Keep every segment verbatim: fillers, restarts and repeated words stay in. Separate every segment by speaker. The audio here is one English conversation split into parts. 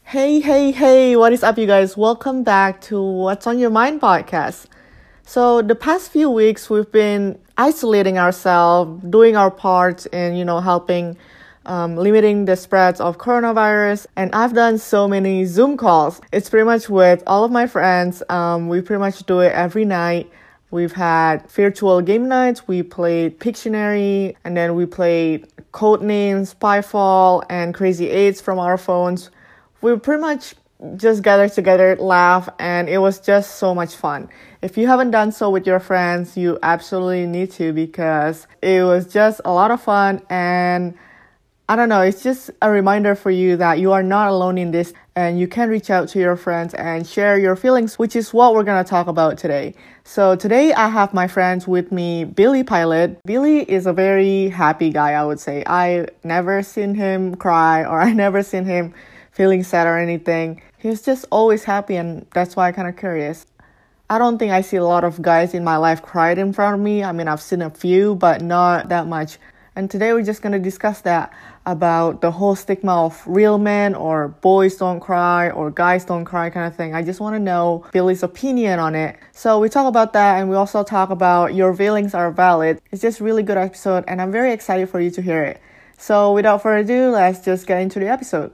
Speaker 1: Hey, hey, hey, what is up, you guys? Welcome back to What's on Your Mind podcast. So, the past few weeks, we've been isolating ourselves, doing our parts in, you know, helping um, limiting the spreads of coronavirus. And I've done so many Zoom calls. It's pretty much with all of my friends. Um, we pretty much do it every night. We've had virtual game nights, we played Pictionary, and then we played Codenames, Spyfall, and Crazy Eights from our phones. We pretty much just gathered together, laugh, and it was just so much fun. If you haven't done so with your friends, you absolutely need to, because it was just a lot of fun. And I don't know, it's just a reminder for you that you are not alone in this, and you can reach out to your friends and share your feelings, which is what we're going to talk about today. So today I have my friends with me, Billy Pilot. Billy is a very happy guy, I would say. I never seen him cry, or I never seen him feeling sad or anything. He's just always happy, and that's why I'm kind of curious. I don't think I see a lot of guys in my life cried in front of me. I mean, I've seen a few, but not that much. And today we're just going to discuss that, about the whole stigma of real men, or boys don't cry, or guys don't cry kind of thing. I just want to know Billy's opinion on it. So we talk about that, and we also talk about your feelings are valid. It's just a really good episode, and I'm very excited for you to hear it. So without further ado, let's just get into the episode.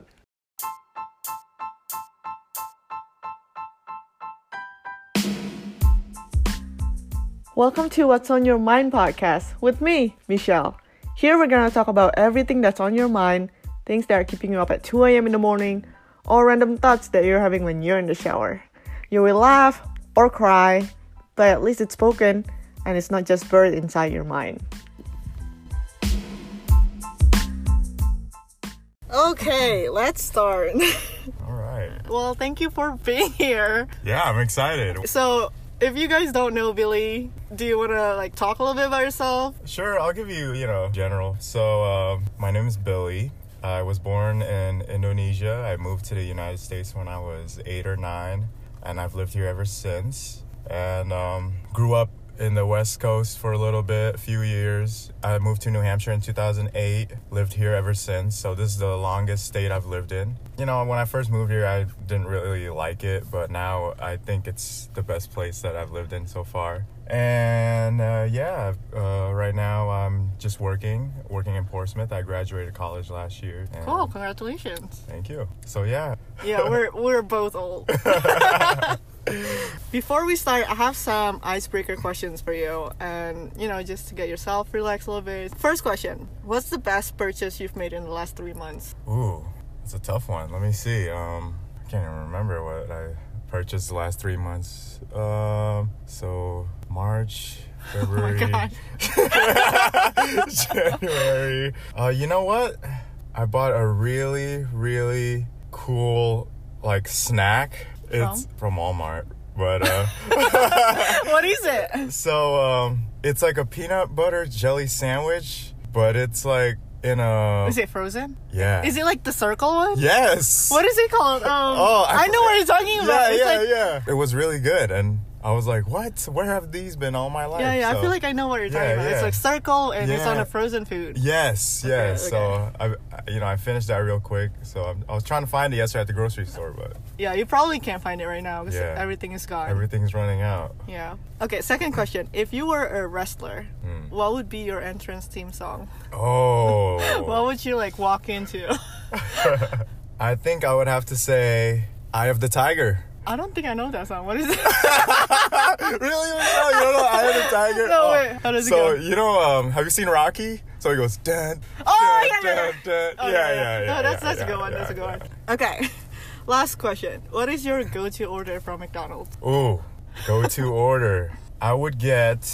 Speaker 1: Welcome to What's on Your Mind podcast with me, Michelle. Here we're going to talk about everything that's on your mind, things that are keeping you up at two a.m. in the morning, or random thoughts that you're having when you're in the shower. You will laugh or cry, but at least it's spoken and it's not just buried inside your mind. Okay, let's start.
Speaker 2: All right.
Speaker 1: Well, thank you for being here.
Speaker 2: Yeah, I'm excited.
Speaker 1: So, if you guys don't know Billy, do you want to like talk a little bit about yourself?
Speaker 2: Sure, I'll give you, you know, general. So, um, my name is Billy. I was born in Indonesia. I moved to the United States when I was eight or nine, and I've lived here ever since. And um, grew up in the West Coast for a little bit, a few years. I moved to New Hampshire in two thousand eight, lived here ever since. So this is the longest state I've lived in. You know, when I first moved here, I didn't really like it, but now I think it's the best place that I've lived in so far. And uh, yeah, uh, right now I'm just working, working in Portsmouth. I graduated college last year. And
Speaker 1: Cool, congratulations.
Speaker 2: Thank you. So yeah.
Speaker 1: Yeah, we're we're both old. Before we start, I have some icebreaker questions for you, and you know, just to get yourself relaxed a little bit. First question: what's the best purchase you've made in the last three months?
Speaker 2: Ooh, it's a tough one. Let me see. Um, I can't even remember what I purchased the last three months. Um, so March, February,
Speaker 1: Oh my God.
Speaker 2: January. Uh, you know what? I bought a really, really cool like snack. It's from Walmart, but uh
Speaker 1: What is it?
Speaker 2: so um it's like a peanut butter jelly sandwich, but it's like in a
Speaker 1: Is it frozen?
Speaker 2: yeah.
Speaker 1: Is it like the circle one?
Speaker 2: Yes.
Speaker 1: What is it called? Um,
Speaker 2: Oh, I
Speaker 1: I, know what you're talking
Speaker 2: Yeah,
Speaker 1: about. It's
Speaker 2: yeah,
Speaker 1: like,
Speaker 2: yeah. It was really good, and I was like, "What? Where have these been all my life?"
Speaker 1: yeah, yeah.
Speaker 2: So-
Speaker 1: I feel like I know what you're talking
Speaker 2: Yeah,
Speaker 1: about.
Speaker 2: yeah.
Speaker 1: It's like circle, and it's on
Speaker 2: Yeah.
Speaker 1: a frozen food.
Speaker 2: Yes,
Speaker 1: Okay,
Speaker 2: yes.
Speaker 1: okay.
Speaker 2: So I, you know, I finished that real quick. So I'm, I was trying to find it yesterday at the grocery store, but
Speaker 1: Yeah, you probably can't find it right now because
Speaker 2: Yeah.
Speaker 1: everything is gone.
Speaker 2: everything's running out.
Speaker 1: Yeah. Okay, second question. If you were a wrestler,
Speaker 2: Hmm.
Speaker 1: what would be your entrance theme song?
Speaker 2: Oh.
Speaker 1: What would you like walk into?
Speaker 2: I think I would have to say "Eye of the Tiger."
Speaker 1: I don't think I know that song. What is it?
Speaker 2: Really? Michelle? You don't know "Eye of the Tiger"?
Speaker 1: No,
Speaker 2: Oh.
Speaker 1: wait. How does it
Speaker 2: So
Speaker 1: go?
Speaker 2: you know, um, have you seen Rocky? So he goes, dun,
Speaker 1: Oh,
Speaker 2: dun,
Speaker 1: yeah, yeah,
Speaker 2: dun, dun.
Speaker 1: Oh,
Speaker 2: yeah, yeah, yeah.
Speaker 1: No, that's
Speaker 2: yeah,
Speaker 1: that's
Speaker 2: yeah,
Speaker 1: a good one.
Speaker 2: yeah,
Speaker 1: That's a good
Speaker 2: yeah.
Speaker 1: one. Okay. Last question. What is your go-to order from McDonald's?
Speaker 2: Ooh, go-to order. I would get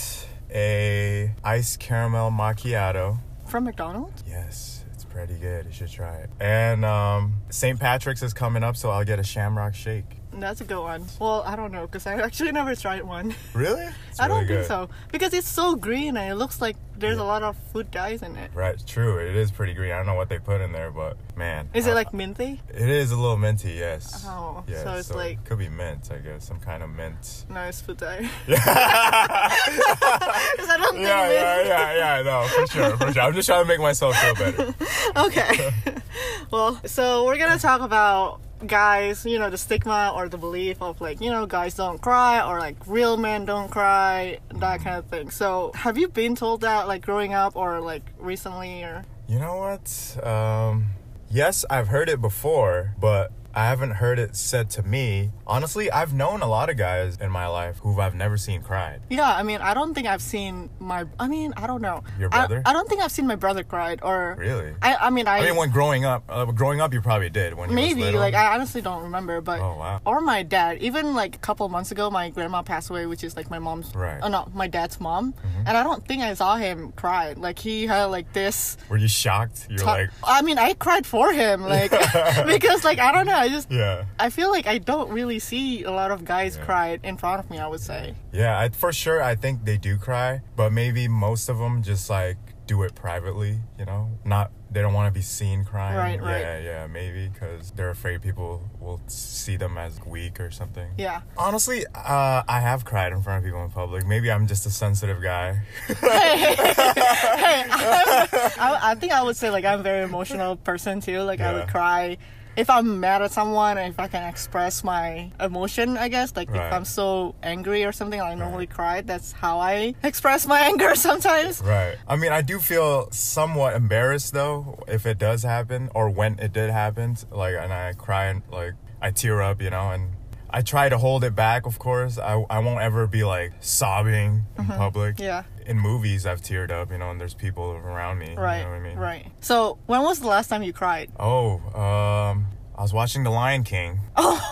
Speaker 2: a iced caramel macchiato.
Speaker 1: From McDonald's?
Speaker 2: Yes, it's pretty good. You should try it. And um, Saint Patrick's is coming up, so I'll get a Shamrock Shake.
Speaker 1: That's a good one. Well, I don't know because I actually never tried one.
Speaker 2: Really? It's
Speaker 1: I don't
Speaker 2: really
Speaker 1: think
Speaker 2: good.
Speaker 1: so because it's so green and it looks like there's a lot of food dyes in it.
Speaker 2: Right, true. It is pretty green. I don't know what they put in there, but man.
Speaker 1: Is
Speaker 2: I-
Speaker 1: it like minty?
Speaker 2: It is a little minty, yes.
Speaker 1: Oh,
Speaker 2: Yes,
Speaker 1: so it's like-
Speaker 2: could be mint, I guess, some kind of mint.
Speaker 1: No, it's food dye.
Speaker 2: Yeah,
Speaker 1: Because I don't think
Speaker 2: yeah,
Speaker 1: mint.
Speaker 2: yeah, yeah, yeah. No, for sure, for sure. I'm just trying to make myself feel better.
Speaker 1: Okay. Well, so we're gonna talk about guys, you know, the stigma or the belief of like, you know, guys don't cry or like real men don't cry, that kind of thing. So have you been told that like growing up or like recently or?
Speaker 2: You know what? Um, yes, I've heard it before, but I haven't heard it said to me. Honestly, I've known a lot of guys in my life who I've never seen cried.
Speaker 1: Yeah, I mean, I don't think I've seen my... I mean, I don't know.
Speaker 2: Your brother?
Speaker 1: I, I don't think I've seen my brother cried or...
Speaker 2: Really?
Speaker 1: I, I mean, I...
Speaker 2: I mean, when growing up, uh, growing up, you probably did. When you
Speaker 1: Maybe,
Speaker 2: was little.
Speaker 1: like, I honestly don't remember, but...
Speaker 2: Oh, wow.
Speaker 1: Or my dad. Even, like, a couple months ago, my grandma passed away, which is, like, my mom's...
Speaker 2: Right.
Speaker 1: Oh, no, my dad's mom.
Speaker 2: Mm-hmm.
Speaker 1: And I don't think I saw him cry. Like, he had, like, this...
Speaker 2: Were you shocked? You're
Speaker 1: t-
Speaker 2: like...
Speaker 1: I mean, I cried for him, like... because, like, I don't know, I just...
Speaker 2: Yeah.
Speaker 1: I feel like I don't really see a lot of guys
Speaker 2: Yeah.
Speaker 1: cry in front of me, I would say.
Speaker 2: Yeah, I, for sure, I think they do cry, but maybe most of them just like do it privately, you know? Not, they don't want to be seen crying.
Speaker 1: Right, right.
Speaker 2: Yeah, yeah, maybe because they're afraid people will see them as weak or something.
Speaker 1: Yeah.
Speaker 2: Honestly, uh, I have cried in front of people in public. Maybe I'm just a sensitive guy.
Speaker 1: hey, hey, hey I, I, I think I would say like I'm a very emotional person too. Like I
Speaker 2: Yeah.
Speaker 1: would cry if I'm mad at someone and if I can express my emotion, I guess. Like
Speaker 2: Right.
Speaker 1: if I'm so angry or something, I normally cry. That's how I express my anger sometimes.
Speaker 2: Right. I mean, I do feel somewhat embarrassed though if it does happen or when it did happen. Like, and I cry and like I tear up, you know, and I try to hold it back. Of course, I I won't ever be like sobbing in public.
Speaker 1: Yeah.
Speaker 2: In movies, I've teared up, you know, and there's people around me.
Speaker 1: Right.
Speaker 2: You know what I mean?
Speaker 1: Right. So when was the last time you cried?
Speaker 2: Oh, um, I was watching The Lion King.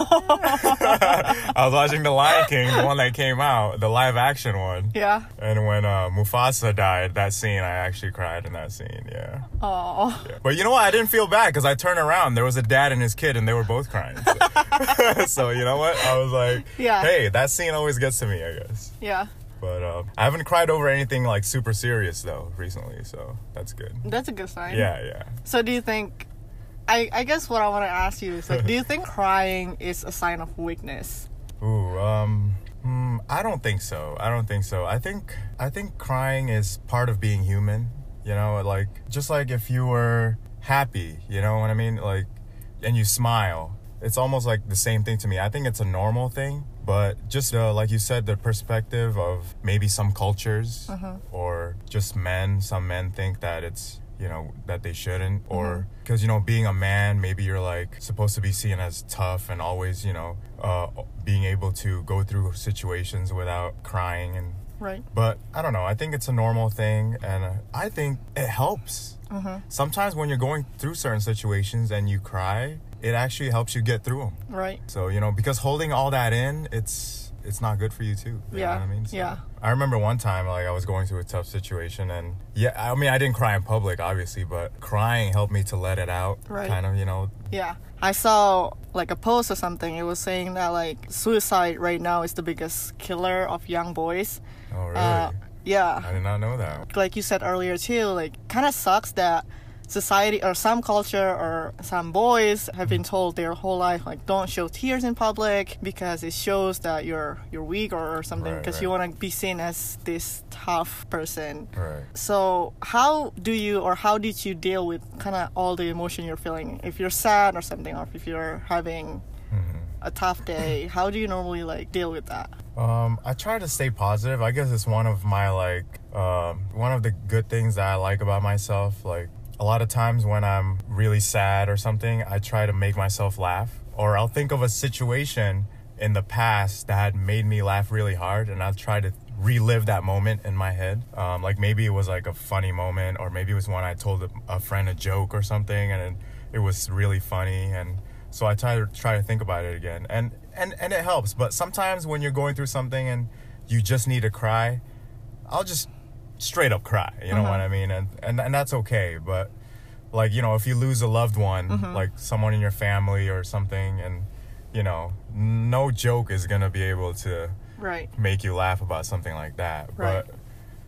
Speaker 2: I was watching The Lion King, the one that came out, the live action one.
Speaker 1: Yeah.
Speaker 2: And when uh, Mufasa died, that scene, I actually cried in that scene, yeah.
Speaker 1: Oh.
Speaker 2: yeah. But you know what? I didn't feel bad because I turned around. There was a dad and his kid, and they were both crying. So, so you know what? I was like,
Speaker 1: Yeah.
Speaker 2: hey, that scene always gets to me, I guess.
Speaker 1: Yeah.
Speaker 2: But um, I haven't cried over anything like super serious, though, recently. So that's good.
Speaker 1: That's a good sign.
Speaker 2: Yeah, yeah.
Speaker 1: So do you think... I, I guess what I want to ask you is like, do you think crying is a sign of weakness?
Speaker 2: Ooh, um, mm, I don't think so. I don't think so. I think I think crying is part of being human. You know, like just like if you were happy, you know what I mean, like, and you smile, it's almost like the same thing to me. I think it's a normal thing, but just uh, like you said, the perspective of maybe some cultures
Speaker 1: Uh-huh.
Speaker 2: or just men. Some men think that it's, you know, that they shouldn't, or because, you know, being a man, maybe you're like supposed to be seen as tough and always, you know, uh, being able to go through situations without crying. And
Speaker 1: Right.
Speaker 2: but I don't know, I think it's a normal thing, and uh, I think it helps.
Speaker 1: Uh-huh.
Speaker 2: Sometimes when you're going through certain situations and you cry, it actually helps you get through them.
Speaker 1: Right.
Speaker 2: So, you know, because holding all that in, it's it's not good for you too. You
Speaker 1: Yeah,
Speaker 2: know what I mean? So,
Speaker 1: yeah.
Speaker 2: I remember one time, like, I was going through a tough situation, and yeah, I mean, I didn't cry in public, obviously, but crying helped me to let it out.
Speaker 1: Right.
Speaker 2: Kind of, you know.
Speaker 1: Yeah. I saw like a post or something. It was saying that like suicide right now is the biggest killer of young boys.
Speaker 2: Oh, really?
Speaker 1: Uh, yeah.
Speaker 2: I did not know that.
Speaker 1: Like you said earlier too, like kind of sucks that society or some culture or some boys have been told their whole life like don't show tears in public because it shows that you're you're weak or, or something,
Speaker 2: Right,
Speaker 1: because
Speaker 2: right.
Speaker 1: you want to be seen as this tough person.
Speaker 2: Right.
Speaker 1: So how do you or how did you deal with kind of all the emotion you're feeling? If you're sad or something, or if you're having
Speaker 2: Mm-hmm.
Speaker 1: a tough day, how do you normally like deal with that?
Speaker 2: Um, I try to stay positive. I guess it's one of my, like, um, one of the good things that I like about myself. Like, a lot of times when I'm really sad or something, I try to make myself laugh. Or I'll think of a situation in the past that had made me laugh really hard, and I'll try to relive that moment in my head. Um, like, maybe it was, like, a funny moment, or maybe it was when I told a, a friend a joke or something, and it, it was really funny, and so I try to try to think about it again, and, and, and it helps. But sometimes when you're going through something and you just need to cry, I'll just straight up cry. You know
Speaker 1: Uh-huh.
Speaker 2: what I mean? And, and and that's okay. But like, you know, if you lose a loved one,
Speaker 1: Mhm.
Speaker 2: like someone in your family or something, and you know, no joke is gonna be able to
Speaker 1: Right.
Speaker 2: make you laugh about something like that.
Speaker 1: Right.
Speaker 2: But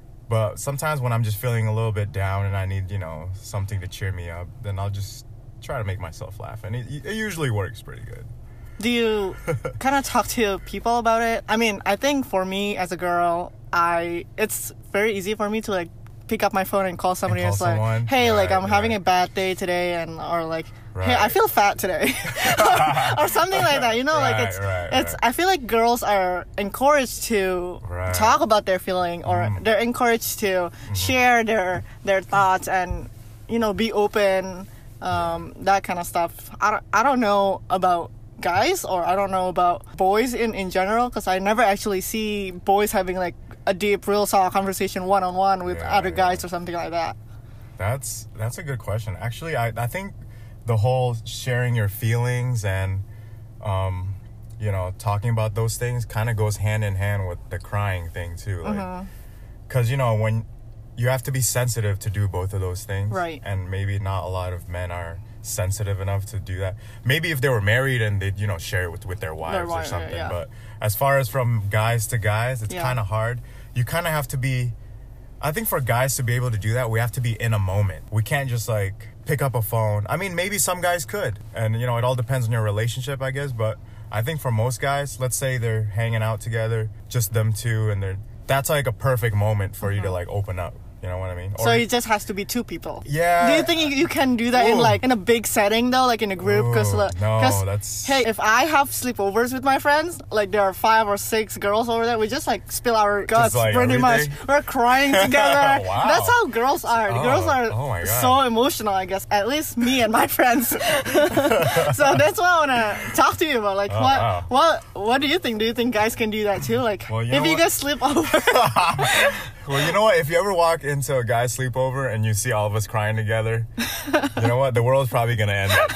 Speaker 2: but sometimes when I'm just feeling a little bit down and I need, you know, something to cheer me up, then I'll just try to make myself laugh, and it, it usually works pretty good.
Speaker 1: Do you kind of talk to people about it? I mean, I think for me as a girl, I it's very easy for me to like pick up my phone and call somebody
Speaker 2: call
Speaker 1: and it's like,
Speaker 2: someone?
Speaker 1: hey, like
Speaker 2: Right,
Speaker 1: I'm having
Speaker 2: right.
Speaker 1: a bad day today, and or like
Speaker 2: Right.
Speaker 1: hey, I feel fat today, or, or something like that. You know,
Speaker 2: Right,
Speaker 1: like it's
Speaker 2: right,
Speaker 1: it's.
Speaker 2: right.
Speaker 1: I feel like girls are encouraged to
Speaker 2: Right.
Speaker 1: talk about their feeling, or
Speaker 2: Mm.
Speaker 1: they're encouraged to
Speaker 2: Mm-hmm.
Speaker 1: share their their thoughts and you know be open, um, that kind of stuff. I don't, I don't know about guys, or I don't know about boys in in general, because I never actually see boys having like a deep, real talk conversation one on one with
Speaker 2: Yeah,
Speaker 1: other
Speaker 2: yeah.
Speaker 1: guys or something like that.
Speaker 2: That's that's a good question. Actually, I, I think the whole sharing your feelings and um, you know talking about those things kind of goes hand in hand with the crying thing too. Like, because you know when you have to be sensitive to do both of those things,
Speaker 1: Right.
Speaker 2: And maybe not a lot of men are sensitive enough to do that. Maybe if they were married and they'd you know share it with, with their wives or
Speaker 1: wife,
Speaker 2: something.
Speaker 1: yeah.
Speaker 2: But as far as from guys to guys, it's
Speaker 1: Yeah.
Speaker 2: kind of hard. You kind of have to be. I think for guys to be able to do that, we have to be in a moment. We can't just like pick up a phone. I mean, maybe some guys could. And, you know, it all depends on your relationship, I guess. But I think for most guys, let's say they're hanging out together, just them two, and they're that's like a perfect moment for you to like open up. You know what I mean?
Speaker 1: So
Speaker 2: Or-
Speaker 1: it just has to be two people.
Speaker 2: Yeah.
Speaker 1: Do you think you, you can do that in
Speaker 2: Ooh.
Speaker 1: like in a big setting though, like in a group? Because
Speaker 2: Ooh, no, that's-
Speaker 1: hey, if I have sleepovers with my friends, like there are five or six girls over there, we just like spill our guts
Speaker 2: like,
Speaker 1: pretty
Speaker 2: everything?
Speaker 1: much. We're crying together.
Speaker 2: Wow.
Speaker 1: That's how girls are. The
Speaker 2: Oh,
Speaker 1: girls are
Speaker 2: oh my God.
Speaker 1: so emotional, I guess. At least me and my friends. So that's what I want to talk to you about. Like,
Speaker 2: Oh,
Speaker 1: what,
Speaker 2: wow.
Speaker 1: what, what do you think? Do you think guys can do that too? Like,
Speaker 2: Well, you
Speaker 1: if
Speaker 2: know
Speaker 1: you
Speaker 2: what?
Speaker 1: guys sleep over.
Speaker 2: Well, you know what? If you ever walk into a guy's sleepover and you see all of us crying together, you know what? The world's probably going to end that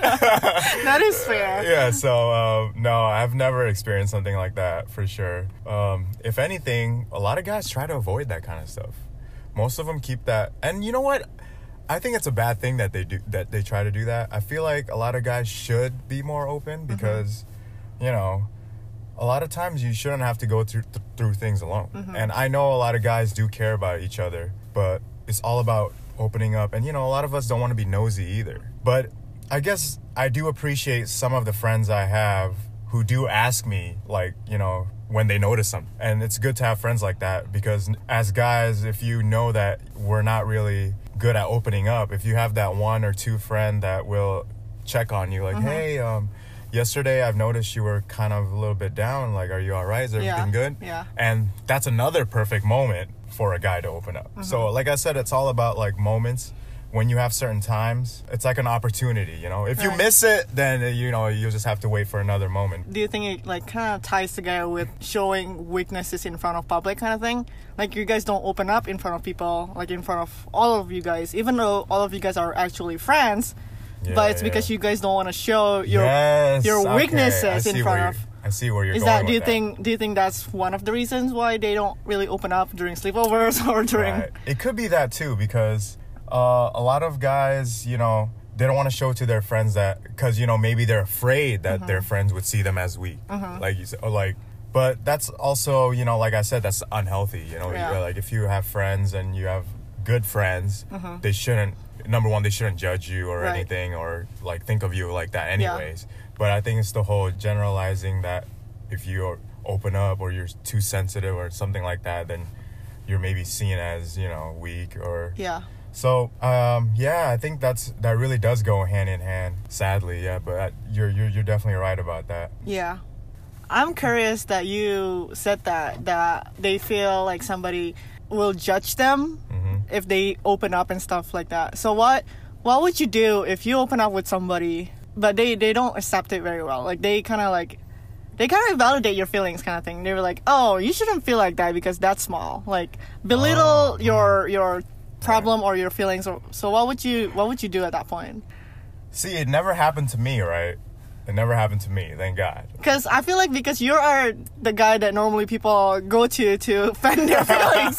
Speaker 2: day.
Speaker 1: That is fair.
Speaker 2: Yeah, so um, no, I've never experienced something like that for sure. Um, if anything, a lot of guys try to avoid that kind of stuff. Most of them keep that, and you know what? I think it's a bad thing that they do that they try to do that. I feel like a lot of guys should be more open because, you know, a lot of times you shouldn't have to go through th- through things alone. And I know a lot of guys do care about each other, but it's all about opening up. And you know, a lot of us don't want to be nosy either. But I guess I do appreciate some of the friends I have who do ask me, like, you know, when they notice something. And it's good to have friends like that because as guys, if you know that we're not really good at opening up, if you have that one or two friend that will check on you, like, hey, um, yesterday I've noticed you were kind of a little bit down. Like, are you all right? Is everything
Speaker 1: Yeah.
Speaker 2: good?
Speaker 1: Yeah.
Speaker 2: And that's another perfect moment for a guy to open up. So, like I said, it's all about like moments. When you have certain times, it's like an opportunity, you know. If you
Speaker 1: Right.
Speaker 2: miss it, then you know you'll just have to wait for another moment.
Speaker 1: Do you think it like kind of ties together with showing weaknesses in front of public kind of thing? Like you guys don't open up in front of people, like in front of all of you guys, even though all of you guys are actually friends.
Speaker 2: Yeah,
Speaker 1: but it's
Speaker 2: yeah.
Speaker 1: because you guys don't want to show your
Speaker 2: yes,
Speaker 1: your
Speaker 2: okay.
Speaker 1: weaknesses
Speaker 2: I
Speaker 1: in
Speaker 2: see
Speaker 1: front
Speaker 2: where
Speaker 1: of.
Speaker 2: you're- I see where you're
Speaker 1: Is
Speaker 2: going.
Speaker 1: that do you
Speaker 2: with
Speaker 1: think do you think that's one of the reasons why they don't really open up during sleepovers or during?
Speaker 2: Right. It could be that too because uh, a lot of guys, you know, they don't want to show to their friends that because you know maybe they're afraid that
Speaker 1: Mm-hmm.
Speaker 2: their friends would see them as weak, like you said, or like. But that's also, you know, like I said, that's unhealthy. You know,
Speaker 1: Yeah.
Speaker 2: You- like if you have friends and you have good friends, they shouldn't. Number one, they shouldn't judge you or
Speaker 1: Mm-hmm. Right.
Speaker 2: anything or like think of you like that, anyways. But I think it's the whole generalizing that if you open up or you're too sensitive or something like that, then you're maybe seen as you know weak or
Speaker 1: Yeah.
Speaker 2: so um yeah I think that's that really does go hand in hand, sadly. Yeah, but you're you're, you're definitely right about that.
Speaker 1: Yeah. I'm curious that you said that that they feel like somebody will judge them if they open up and stuff like that. So what what would you do if you open up with somebody but they, they don't accept it very well? Like they kind of like they kind of validate your feelings kind of thing. They were like, "Oh, you shouldn't feel like that because that's small." Like belittle
Speaker 2: Oh,
Speaker 1: your your problem or your feelings. Or, so what would you what would you do at that point?
Speaker 2: See, it never happened to me, right? It never happened to me, thank God.
Speaker 1: Because I feel like because you are the guy that normally people go to to vent their feelings.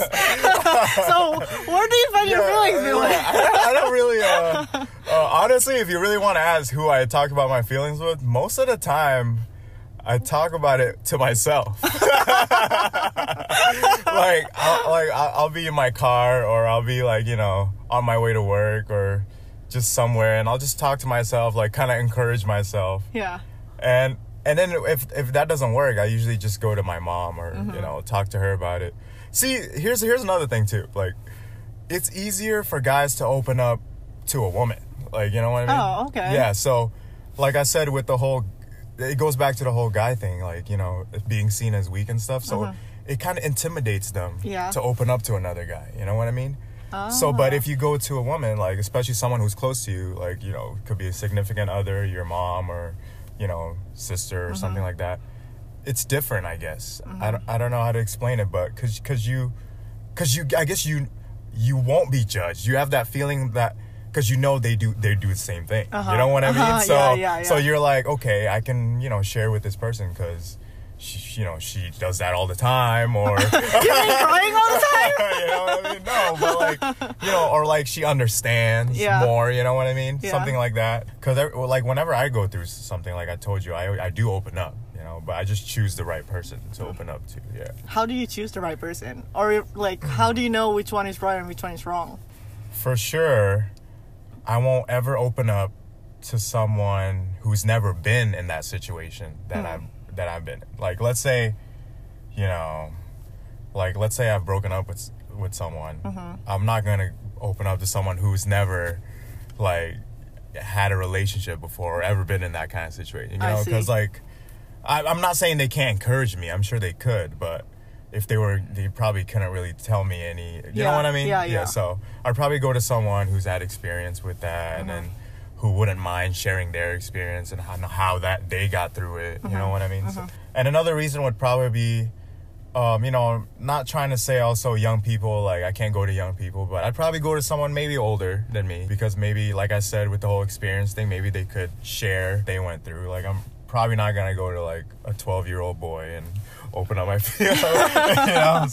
Speaker 1: So where do you vent your feelings,
Speaker 2: Yeah,
Speaker 1: Billy?
Speaker 2: I, don't, I don't really. Uh, uh, honestly, if you really want to ask who I talk about my feelings with, most of the time, I talk about it to myself. like, I'll, like I'll, I'll be in my car, or I'll be like, you know, on my way to work, or just somewhere, and I'll just talk to myself, like, kind of encourage myself.
Speaker 1: Yeah.
Speaker 2: And and then if if that doesn't work, I usually just go to my mom or you know talk to her about it. See, here's here's another thing too. Like, it's easier for guys to open up to a woman. Like, you know what I mean?
Speaker 1: Oh, okay.
Speaker 2: Yeah, so, like I said, with the whole, it goes back to the whole guy thing, like, you know, being seen as weak and stuff. So,
Speaker 1: Mm-hmm.
Speaker 2: it kind of intimidates them
Speaker 1: Yeah.
Speaker 2: to open up to another guy. You know what I mean?
Speaker 1: Oh.
Speaker 2: So, but if you go to a woman, like, especially someone who's close to you, like, you know, could be a significant other, your mom, or, you know, sister, or
Speaker 1: Mm-hmm.
Speaker 2: something like that, it's different, I guess. I, don't, I don't know how to explain it, but because cause you, because you, I guess you, you won't be judged. You have that feeling that, because you know they do, they do the same thing.
Speaker 1: Uh-huh.
Speaker 2: You know what I mean?
Speaker 1: Uh-huh.
Speaker 2: So,
Speaker 1: Yeah, yeah,
Speaker 2: so
Speaker 1: yeah.
Speaker 2: you're like, okay, I can, you know, share with this person because, she, you know, she does that all the time, or
Speaker 1: You mean crying all the time?
Speaker 2: you know what I mean? No, but like, you know, or like she understands
Speaker 1: Yeah.
Speaker 2: more, you know what I mean?
Speaker 1: Yeah.
Speaker 2: Something like that. Because like whenever I go through something, like I told you, I I do open up, you know, but I just choose the right person to open up to. Yeah.
Speaker 1: How do you choose the right person? Or like, how do you know which one is right and which one is wrong?
Speaker 2: For sure, I won't ever open up to someone who's never been in that situation that
Speaker 1: Hmm.
Speaker 2: I've that I've been in. Like, let's say, you know, like let's say I've broken up with with someone.
Speaker 1: Mm-hmm.
Speaker 2: I'm not gonna open up to someone who's never like had a relationship before or ever been in that kind of situation. You
Speaker 1: I
Speaker 2: know,
Speaker 1: see.
Speaker 2: because like I, I'm not saying they can't encourage me. I'm sure they could, but if they were, they probably couldn't really tell me any. You
Speaker 1: Yeah.
Speaker 2: know what I mean?
Speaker 1: Yeah, yeah.
Speaker 2: So I'd probably go to someone who's had experience with that,
Speaker 1: Mm-hmm.
Speaker 2: and then who wouldn't mind sharing their experience and how, how that they got through it. You
Speaker 1: Mm-hmm.
Speaker 2: know what I mean? So, and another reason would probably be, um, you know, not trying to say also young people, like I can't go to young people, but I'd probably go to someone maybe older than me, because maybe, like I said, with the whole experience thing, maybe they could share they went through. Like I'm probably not gonna go to like a twelve year old boy and open up my you know, you know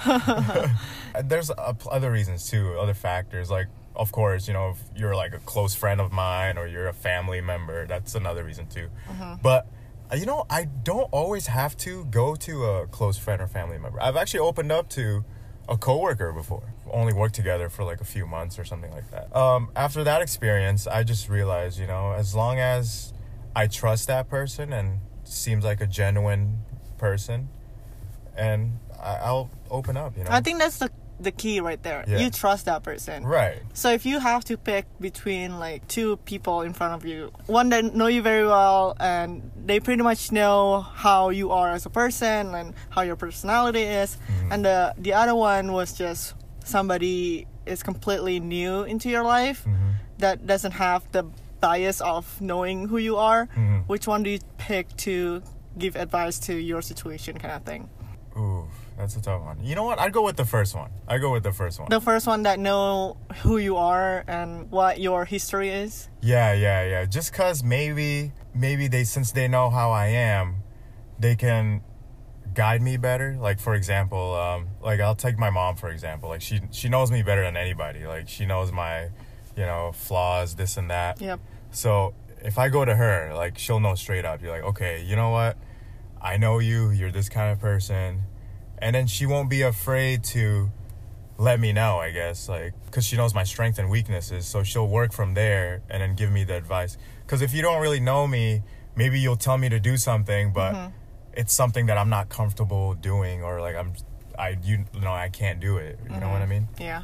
Speaker 2: so there's uh, other reasons too, other factors, like of course, you know, if you're like a close friend of mine or you're a family member, that's another reason too. But uh, you know, I don't always have to go to a close friend or family member. I've actually opened up to a coworker before. Only worked together for like a few months or something like that. Um, after that experience, I just realized, you know, as long as I trust that person and seems like a genuine person, and I, I'll open up, you know.
Speaker 1: I think that's the the key right there.
Speaker 2: Yeah.
Speaker 1: You trust that person.
Speaker 2: Right.
Speaker 1: So if you have to pick between like two people in front of you, one that know you very well and they pretty much know how you are as a person and how your personality is,
Speaker 2: Mm-hmm.
Speaker 1: and the the other one was just somebody is completely new into your life
Speaker 2: Mm-hmm.
Speaker 1: that doesn't have the bias of knowing who you are,
Speaker 2: Mm-hmm.
Speaker 1: which one do you pick to give advice to your situation, kind of thing?
Speaker 2: Ooh, that's a tough one. You know what? I'd go with the first one. I'd go with the first one.
Speaker 1: The first one that know who you are and what your history is.
Speaker 2: Yeah, yeah, yeah. Just cause maybe, maybe they, since they know how I am, they can guide me better. Like, for example, um, like I'll take my mom, for example. Like she, she knows me better than anybody. Like she knows my, you know, flaws, this and that.
Speaker 1: Yep.
Speaker 2: So if I go to her, like she'll know straight up. You're like, okay, you know what? I know you. You're this kind of person. And then she won't be afraid to let me know, I guess, like, because she knows my strengths and weaknesses. So she'll work from there and then give me the advice. Because if you don't really know me, maybe you'll tell me to do something, but
Speaker 1: Mm-hmm.
Speaker 2: it's something that I'm not comfortable doing, or like I'm, I you know I can't do it. You know what I mean?
Speaker 1: Yeah.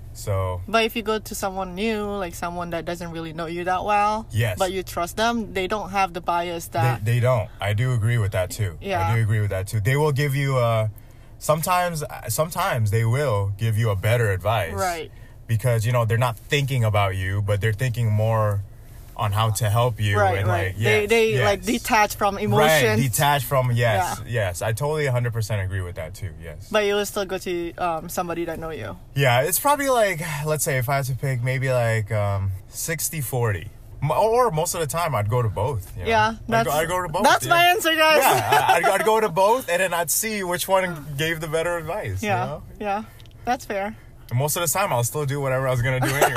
Speaker 2: So
Speaker 1: But if you go to someone new, like someone that doesn't really know you that well,
Speaker 2: Yes.
Speaker 1: but you trust them, they don't have the bias
Speaker 2: they,
Speaker 1: that.
Speaker 2: they don't. I do agree with that too.
Speaker 1: Yeah.
Speaker 2: I do agree with that too. They will give you a. Sometimes, sometimes they will give you a better advice.
Speaker 1: Right.
Speaker 2: Because, you know, they're not thinking about you, but they're thinking more on how to help you.
Speaker 1: Right,
Speaker 2: and
Speaker 1: right.
Speaker 2: Like,
Speaker 1: they
Speaker 2: yes,
Speaker 1: they
Speaker 2: yes.
Speaker 1: like detach from
Speaker 2: Right,
Speaker 1: emotions.
Speaker 2: detach from, yes,
Speaker 1: Yeah.
Speaker 2: yes. I totally one hundred percent agree with that too, yes.
Speaker 1: But you will still go to um, somebody that know you.
Speaker 2: Yeah, it's probably like, let's say if I had to pick, maybe like um, sixty forty. M- Or most of the time, I'd go to both. You know?
Speaker 1: Yeah,
Speaker 2: I'd
Speaker 1: that's
Speaker 2: go, I'd go to both.
Speaker 1: That's
Speaker 2: yeah.
Speaker 1: my answer, guys.
Speaker 2: Yeah, I- I'd, I'd go to both, and then I'd see which one gave the better advice.
Speaker 1: yeah,
Speaker 2: You know?
Speaker 1: yeah. That's fair.
Speaker 2: And most of the time, I'll still do whatever I was gonna do anyway.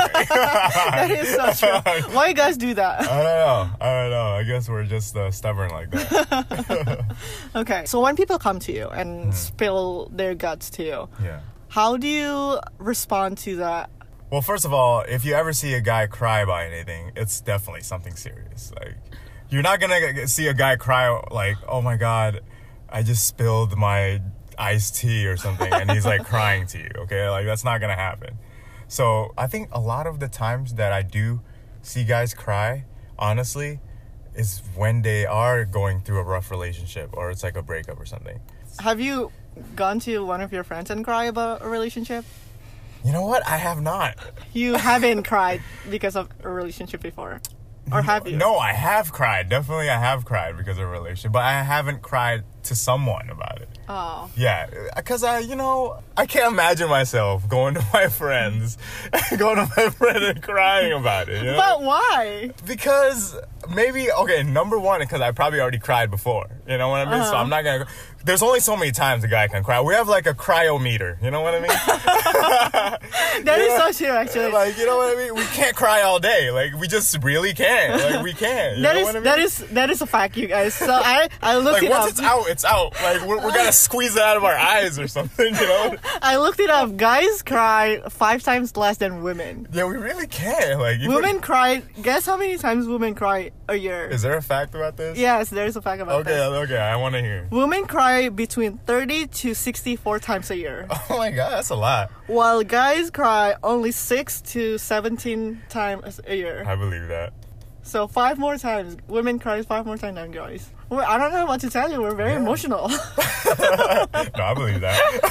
Speaker 1: That is so true. Why you guys do that?
Speaker 2: I don't know. I don't know. I guess we're just uh, stubborn like that.
Speaker 1: Okay. So when people come to you and spill their guts to you,
Speaker 2: Yeah.
Speaker 1: how do you respond to that?
Speaker 2: Well, first of all, if you ever see a guy cry about anything, it's definitely something serious. Like, you're not gonna see a guy cry like, "Oh my God, I just spilled my iced tea or something," and he's like crying to you. Okay, like that's not gonna happen. So I think a lot of the times that I do see guys cry, honestly, is when they are going through a rough relationship or it's like a breakup or something.
Speaker 1: Have you gone to one of your friends and cry about a relationship?
Speaker 2: You know what? I have not.
Speaker 1: You haven't cried because of a relationship before? Or have you?
Speaker 2: No, I have cried. Definitely I have cried because of a relationship. But I haven't cried to someone about it.
Speaker 1: Oh.
Speaker 2: Yeah. Because I, you know, I can't imagine myself going to my friends, going to my friend and crying about it. You know?
Speaker 1: But why?
Speaker 2: Because maybe, okay, number one, because I probably already cried before. You know what I mean?
Speaker 1: Uh-huh.
Speaker 2: So I'm not going to... There's only so many times a guy can cry. We have like a cryometer. You know what I mean?
Speaker 1: That
Speaker 2: you
Speaker 1: is
Speaker 2: know?
Speaker 1: so true, actually.
Speaker 2: Like, you know what I mean? We can't cry all day. Like, we just really can't. Like, we can't. You
Speaker 1: That
Speaker 2: know
Speaker 1: is
Speaker 2: what I mean?
Speaker 1: that is that is a fact, you guys. So I I looked
Speaker 2: Like,
Speaker 1: it
Speaker 2: once
Speaker 1: up.
Speaker 2: it's out, it's out. Like, we're, we're gonna squeeze it out of our eyes or something, you know?
Speaker 1: I looked it up. Guys cry five times less than women.
Speaker 2: Yeah, we really can't. Like, even,
Speaker 1: Women cry. Guess how many times women cry a year?
Speaker 2: Is there a fact about this?
Speaker 1: Yes, there is a fact about
Speaker 2: Okay,
Speaker 1: this.
Speaker 2: okay, I want to hear.
Speaker 1: Women cry between thirty to sixty-four times a year,
Speaker 2: Oh my god, that's a lot.
Speaker 1: while guys cry only six to seventeen times a year.
Speaker 2: I believe that.
Speaker 1: So five more times. Women cry five more times than guys. Well, I don't know what to tell you. We're very
Speaker 2: Yeah.
Speaker 1: emotional.
Speaker 2: No, I believe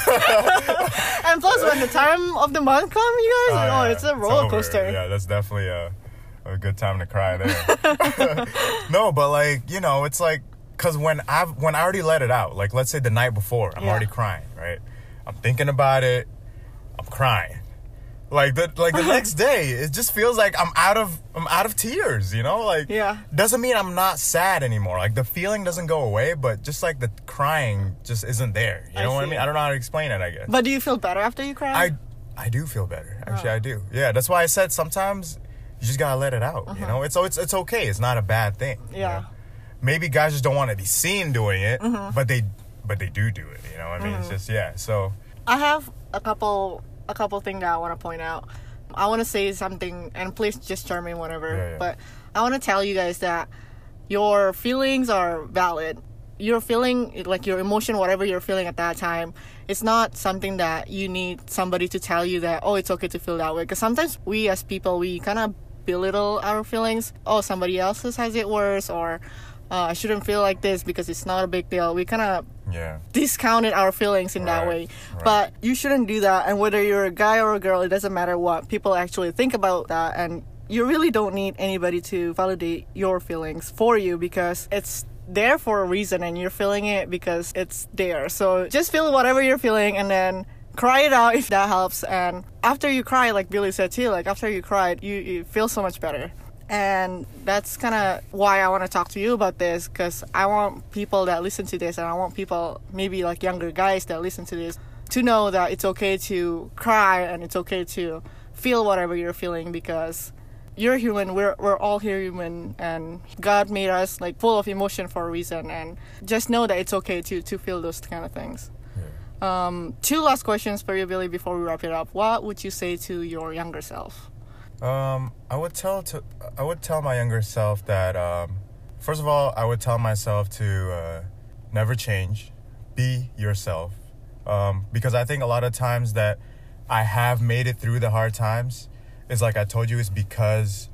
Speaker 2: that.
Speaker 1: And plus, when the time of the month comes, you guys, oh,
Speaker 2: yeah,
Speaker 1: it's a roller
Speaker 2: over.
Speaker 1: coaster.
Speaker 2: Yeah, that's definitely a, a good time to cry there. No, but like, you know, it's like, because when I've when I already let it out, like let's say the night before, I'm
Speaker 1: Yeah.
Speaker 2: already crying, right? I'm thinking about it, I'm crying. Like the like the next day, it just feels like I'm out of I'm out of tears, you know? Like,
Speaker 1: Yeah.
Speaker 2: doesn't mean I'm not sad anymore. Like the feeling doesn't go away, but just like the crying just isn't there. You
Speaker 1: I
Speaker 2: know what I
Speaker 1: see.
Speaker 2: mean? I don't know how to explain it, I guess.
Speaker 1: But do you feel better after you cry?
Speaker 2: I I do feel better. Actually,
Speaker 1: Oh.
Speaker 2: I do. Yeah, that's why I said sometimes you just gotta let it out. You know, it's so it's it's okay. It's not a bad thing. you
Speaker 1: Yeah.
Speaker 2: know? Maybe guys just don't want to be seen doing it,
Speaker 1: Mm-hmm.
Speaker 2: but they but they do do it. You know what I mean? It's just yeah. So
Speaker 1: I have a couple a couple things that I want to point out. I want to say something, and please just chime in whenever.
Speaker 2: Yeah, yeah.
Speaker 1: But I want to tell you guys that your feelings are valid. Your feeling, like your emotion, whatever you're feeling at that time, it's not something that you need somebody to tell you that, oh, it's okay to feel that way. Because sometimes we as people, we kind of belittle our feelings. Oh, somebody else has it worse, or uh, I shouldn't feel like this because it's not a big deal. We kind of
Speaker 2: yeah,
Speaker 1: discounted our feelings in that
Speaker 2: Right,
Speaker 1: way.
Speaker 2: right.
Speaker 1: But you shouldn't do that. And whether you're a guy or a girl, it doesn't matter what people actually think about that. And you really don't need anybody to validate your feelings for you, because it's there for a reason and you're feeling it because it's there. So just feel whatever you're feeling and then cry it out if that helps. And after you cry, like Billy said too, like after you cried, you, you feel so much better. And that's kind of why I want to talk to you about this, because I want people that listen to this, and I want people, maybe like younger guys that listen to this, to know that it's okay to cry and it's okay to feel whatever you're feeling, because you're human. We're we're all human, and God made us like full of emotion for a reason. And just know that it's okay to to feel those kind of things.
Speaker 2: yeah.
Speaker 1: Um, two last questions for you, Billy, before we wrap it up. What would you say to your younger self?
Speaker 2: Um, I would tell to I would tell my younger self that um, first of all, I would tell myself to uh, never change, be yourself, um, because I think a lot of times that I have made it through the hard times is like I told you, is because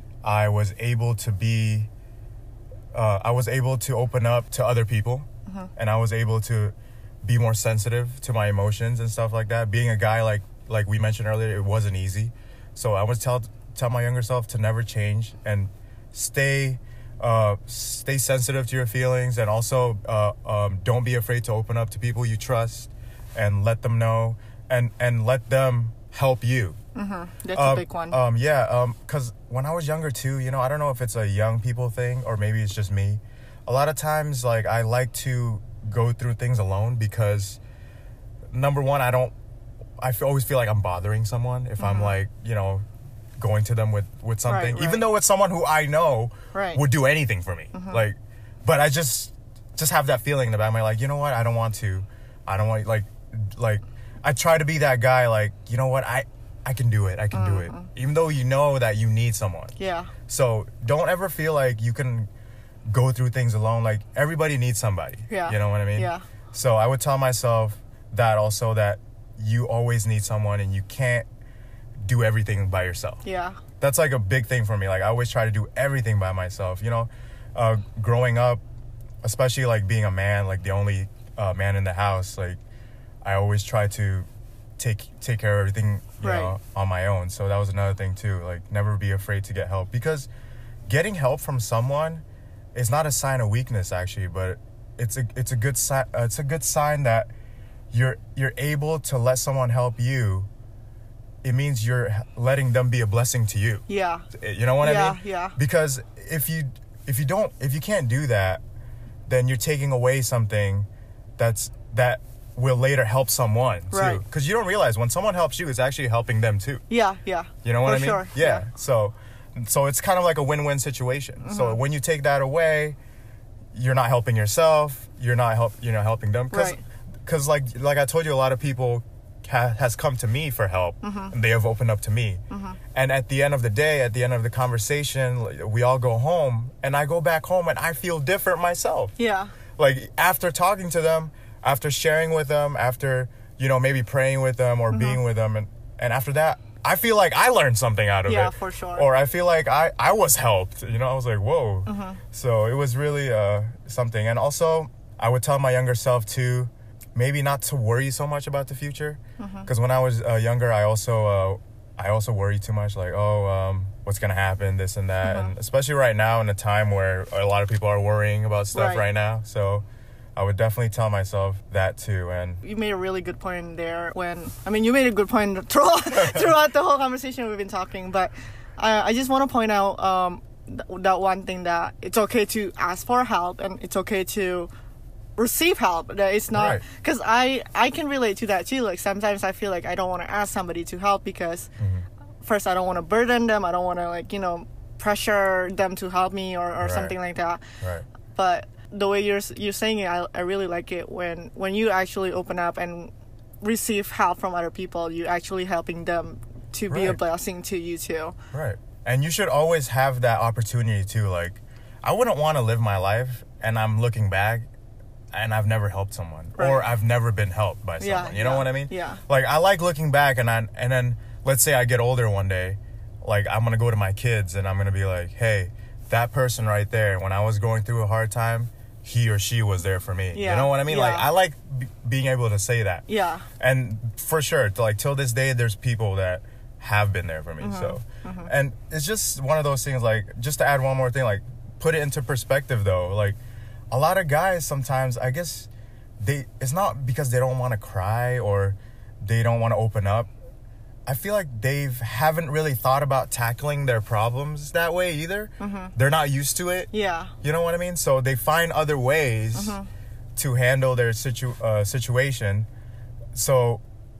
Speaker 2: I was able to be, uh, I was able to open up to other people,
Speaker 1: Mm-hmm.
Speaker 2: and I was able to be more sensitive to my emotions and stuff like that. Being a guy, like like we mentioned earlier, it wasn't easy. So I would tell tell my younger self to never change and stay uh, stay sensitive to your feelings, and also uh, um, don't be afraid to open up to people you trust and let them know, and, and let them help you.
Speaker 1: Mm-hmm. That's
Speaker 2: Um,
Speaker 1: a big one.
Speaker 2: Um, yeah, um, because when I was younger too, you know, I don't know if it's a young people thing or maybe it's just me. A lot of times, like, I like to go through things alone because, number one, I don't, I f- always feel like I'm bothering someone if I'm like, you know, going to them with, with something,
Speaker 1: Right,
Speaker 2: even
Speaker 1: right.
Speaker 2: though it's someone who I know
Speaker 1: Right.
Speaker 2: would do anything for me. Like, but I just, just have that feeling in the back of my, like, you know what, I don't want to, I don't want, like, like, I try to be that guy, like, you know what, I, I can do it, I can do it, even though you know that you need someone.
Speaker 1: Yeah.
Speaker 2: So don't ever feel like you can go through things alone. Like, everybody needs somebody.
Speaker 1: Yeah.
Speaker 2: You know what I mean?
Speaker 1: Yeah.
Speaker 2: So I would tell myself that also, that you always need someone and you can't do everything by yourself.
Speaker 1: Yeah.
Speaker 2: that's like a big thing for me. Like I always try to do everything by myself, you know. Uh, growing up, especially like being a man, like the only uh, man in the house, like I always try to take take care of everything, you
Speaker 1: Right.
Speaker 2: know, on my own. So that was another thing too. Like never be afraid to get help, because getting help from someone is not a sign of weakness actually, but it's a it's a good sign. Uh, it's a good sign that you're you're able to let someone help you. It means you're letting them be a blessing to you.
Speaker 1: Yeah.
Speaker 2: You know what
Speaker 1: Yeah,
Speaker 2: I mean?
Speaker 1: yeah.
Speaker 2: Because if you if you don't if you can't do that, then you're taking away something that's that will later help someone too.
Speaker 1: Right.
Speaker 2: Because you don't realize when someone helps you, it's actually helping them too.
Speaker 1: Yeah, yeah.
Speaker 2: You know what
Speaker 1: For
Speaker 2: I mean?
Speaker 1: sure.
Speaker 2: Yeah.
Speaker 1: Yeah.
Speaker 2: So so it's kind of like a win-win situation.
Speaker 1: Mm-hmm.
Speaker 2: So when you take that away, you're not helping yourself. You're not help. You're not helping them. Cause,
Speaker 1: Right.
Speaker 2: Because like like I told you, a lot of people ha- has come to me for help,
Speaker 1: Mm-hmm.
Speaker 2: and they have opened up to me. Mm-hmm. And at the end of the day, at the end of the conversation, like, we all go home, and I go back home, and I feel different myself.
Speaker 1: Yeah.
Speaker 2: Like after talking to them, after sharing with them, after you know maybe praying with them or
Speaker 1: Mm-hmm.
Speaker 2: being with them, and and after that, I feel like I learned something out of
Speaker 1: Yeah,
Speaker 2: it.
Speaker 1: for sure.
Speaker 2: Or I feel like I, I was helped. You know, I was like, whoa.
Speaker 1: Mm-hmm.
Speaker 2: So it was really uh, something. And also, I would tell my younger self too, maybe not to worry so much about the future. Because when I was uh, younger, I also uh, I also worry too much. Like, oh, um, what's gonna happen, this and that. And especially right now in a time where a lot of people are worrying about stuff
Speaker 1: Right.
Speaker 2: right now. So I would definitely tell myself that too. And
Speaker 1: You made a really good point there when, I mean, you made a good point throughout, throughout the whole conversation we've been talking, but I, I just want to point out um, th- that one thing, that it's okay to ask for help and it's okay to receive help. That it's not,
Speaker 2: Right.
Speaker 1: because I, I can relate to that too. Like sometimes I feel like I don't want to ask somebody to help because first I don't want to burden them. I don't want to like, you know, pressure them to help me or, or
Speaker 2: Right.
Speaker 1: something like that.
Speaker 2: right.
Speaker 1: But the way you're you're saying it, I, I really like it when when you actually open up and receive help from other people. You're actually helping them to be a
Speaker 2: Right.
Speaker 1: blessing to you too.
Speaker 2: Right. And you should always have that opportunity too. Like, I wouldn't want to live my life and I'm looking back and I've never helped someone,
Speaker 1: Right.
Speaker 2: or I've never been helped by
Speaker 1: Yeah,
Speaker 2: someone. You know
Speaker 1: yeah,
Speaker 2: what I mean?
Speaker 1: yeah.
Speaker 2: Like, I like looking back and I, and then let's say I get older one day, like I'm going to go to my kids and I'm going to be like, hey, that person right there, when I was going through a hard time, he or she was there for me.
Speaker 1: Yeah,
Speaker 2: You know what I mean? Like,
Speaker 1: yeah.
Speaker 2: I like b- being able to say that.
Speaker 1: Yeah.
Speaker 2: And for sure, t- like till this day, there's people that have been there for me. So, and it's just one of those things. Like, just to add one more thing, like put it into perspective though. Like, a lot of guys sometimes, I guess, they it's not because they don't want to cry or they don't want to open up. I feel like they haven't really thought about tackling their problems that way either. They're not used to it.
Speaker 1: Yeah.
Speaker 2: You know what I mean? So they find other ways to handle their situ- uh, situation. So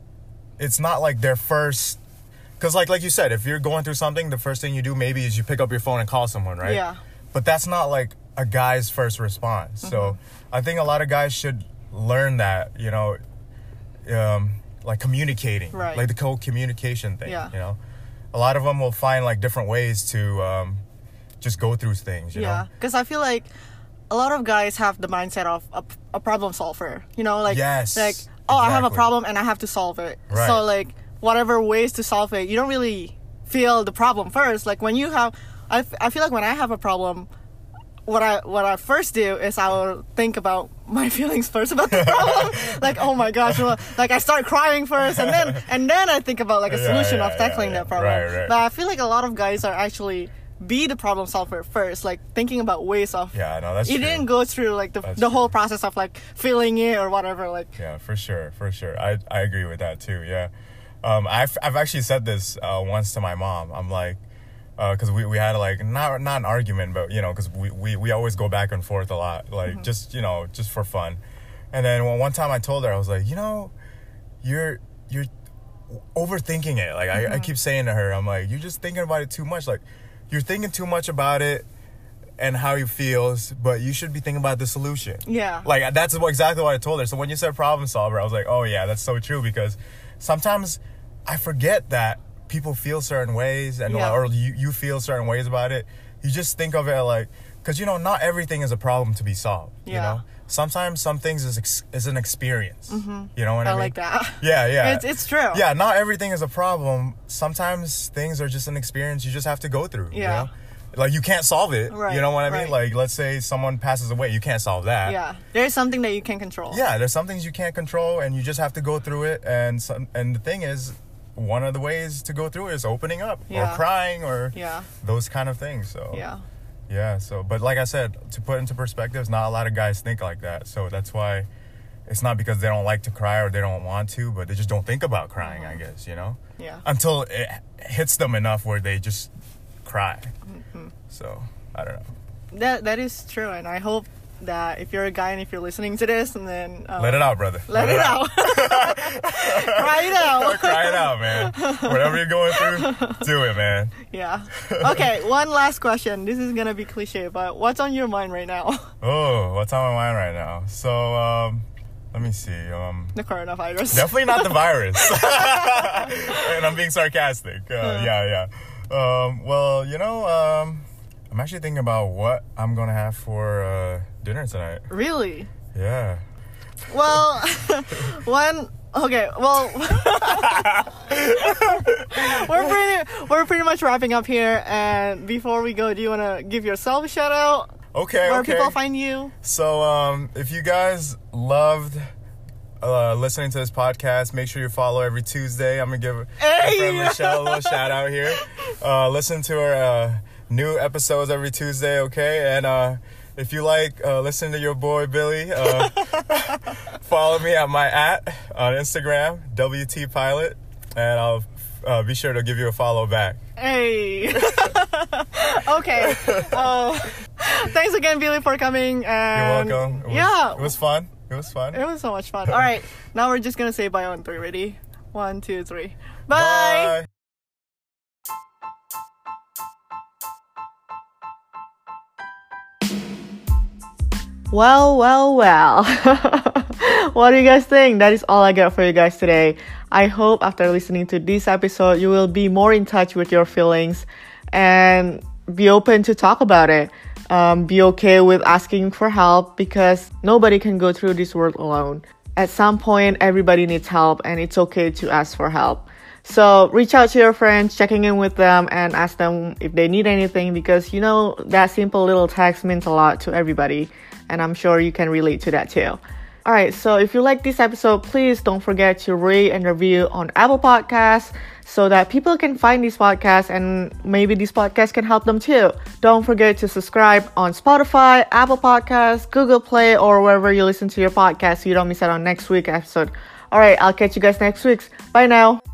Speaker 2: it's not like their first... Because like like you said, if you're going through something, the first thing you do maybe is you pick up your phone and call someone, right?
Speaker 1: Yeah.
Speaker 2: But that's not like a guy's first response. So I think a lot of guys should learn that, you know, um, like communicating.
Speaker 1: Right.
Speaker 2: Like the whole communication thing,
Speaker 1: Yeah.
Speaker 2: you know? A lot of them will find like different ways to um, just go through things, you
Speaker 1: Yeah.
Speaker 2: know?
Speaker 1: Because I feel like a lot of guys have the mindset of a, a problem solver. You know, like
Speaker 2: Yes,
Speaker 1: like oh, I have a
Speaker 2: exactly.
Speaker 1: problem and I have to solve it.
Speaker 2: Right.
Speaker 1: So like whatever ways to solve it, you don't really feel the problem first. Like when you have, I, f- I feel like when I have a problem, what I what I first do is I will think about my feelings first about the problem. Like, oh my gosh, well, like I start crying first, and then and then I think about like a
Speaker 2: Yeah,
Speaker 1: solution
Speaker 2: yeah,
Speaker 1: of tackling
Speaker 2: yeah, yeah.
Speaker 1: that problem.
Speaker 2: Right, right.
Speaker 1: But I feel like a lot of guys are actually be the problem solver first, like thinking about ways of.
Speaker 2: Yeah, no, that's
Speaker 1: You
Speaker 2: true.
Speaker 1: didn't go through like the
Speaker 2: That's
Speaker 1: the whole
Speaker 2: true.
Speaker 1: process of like feeling it or whatever. Like,
Speaker 2: Yeah, for sure, for sure. I I agree with that too. Yeah, um, I've I've actually said this uh, once to my mom. I'm like, because we, we had like not not an argument, but you know, because we, we we always go back and forth a lot, like just you know just for fun. And then one one time I told her, I was like, you know, you're you're overthinking it. Like I, I keep saying to her, I'm like, you're just thinking about it too much. Like you're thinking too much about it and how he feels, but you should be thinking about the solution.
Speaker 1: yeah,
Speaker 2: Like that's what, exactly what I told her. So when you said problem solver, I was like, oh yeah, that's so true, because sometimes I forget that people feel certain ways and
Speaker 1: Yeah.
Speaker 2: or you, you feel certain ways about it. You just think of it like, because, you know, not everything is a problem to be solved,
Speaker 1: Yeah.
Speaker 2: you know? Sometimes some things is ex- is an experience.
Speaker 1: Mm-hmm.
Speaker 2: You know what I,
Speaker 1: I
Speaker 2: mean?
Speaker 1: like that.
Speaker 2: Yeah, yeah.
Speaker 1: It's, it's true.
Speaker 2: Yeah, not everything is a problem. Sometimes things are just an experience you just have to go through.
Speaker 1: Yeah.
Speaker 2: You know? Like, you can't solve it.
Speaker 1: Right,
Speaker 2: You know what I mean?
Speaker 1: right.
Speaker 2: Like, let's say someone passes away. You can't solve that.
Speaker 1: Yeah. There's something that you can control.
Speaker 2: Yeah, there's some things you can't control, and you just have to go through it. And some, and the thing is, one of the ways to go through it is opening up
Speaker 1: Yeah.
Speaker 2: or crying or
Speaker 1: Yeah.
Speaker 2: those kind of things. So
Speaker 1: Yeah.
Speaker 2: yeah. So, but like I said, to put into perspective, not a lot of guys think like that. So that's why it's not because they don't like to cry or they don't want to, but they just don't think about crying. I guess, you know,
Speaker 1: Yeah.
Speaker 2: until it hits them enough where they just cry.
Speaker 1: Mm-hmm.
Speaker 2: So I don't know.
Speaker 1: That that is true, and I hope that if you're a guy and if you're listening to this, and then um,
Speaker 2: Let it out, brother.
Speaker 1: let, it out, cry it out.
Speaker 2: Cry it out, man. Whatever you're going through, do it, man.
Speaker 1: Yeah. Okay. One last question. This is gonna be cliche, but what's on your mind right now?
Speaker 2: Oh, what's on my mind right now? So, um, let me see. Um,
Speaker 1: The coronavirus.
Speaker 2: definitely not the virus. And I'm being sarcastic. Uh, yeah, yeah. Um, well, you know, um, I'm actually thinking about what I'm gonna have for uh, dinner tonight.
Speaker 1: Really?
Speaker 2: Yeah.
Speaker 1: Well, one. Okay. Well, we're pretty we're pretty much wrapping up here. And before we go, do you want to give yourself a shout out?
Speaker 2: Okay.
Speaker 1: Where
Speaker 2: okay.
Speaker 1: people find you?
Speaker 2: So, um, if you guys loved uh, listening to this podcast, make sure you follow every Tuesday. I'm gonna give a
Speaker 1: Hey!
Speaker 2: friendly shout, a little shout out here. Uh, listen to our uh, new episodes every Tuesday, okay? And uh, if you like uh, listening to your boy Billy, uh, follow me at my at on Instagram, W T Pilot, and I'll uh, be sure to give you a follow back.
Speaker 1: Hey. Okay. Uh, thanks again, Billy, for coming. And
Speaker 2: You're welcome. It was,
Speaker 1: yeah.
Speaker 2: it was fun. It was fun.
Speaker 1: It was so much fun. All right. Now we're just going to say bye on three. Ready? One, two, three. Bye.
Speaker 2: Bye.
Speaker 1: Well, well, well. What do you guys think? That is all I got for you guys today. I hope after listening to this episode, you will be more in touch with your feelings and be open to talk about it. Um, be okay with asking for help because nobody can go through this world alone. At some point, everybody needs help and it's okay to ask for help. So reach out to your friends, checking in with them and ask them if they need anything because, you know, that simple little text means a lot to everybody. And I'm sure you can relate to that too. All right, so if you like this episode, please don't forget to rate and review on Apple Podcasts so that people can find this podcast and maybe this podcast can help them too. Don't forget to subscribe on Spotify, Apple Podcasts, Google Play, or wherever you listen to your podcast so you don't miss out on next week's episode. All right, I'll catch you guys next week. Bye now.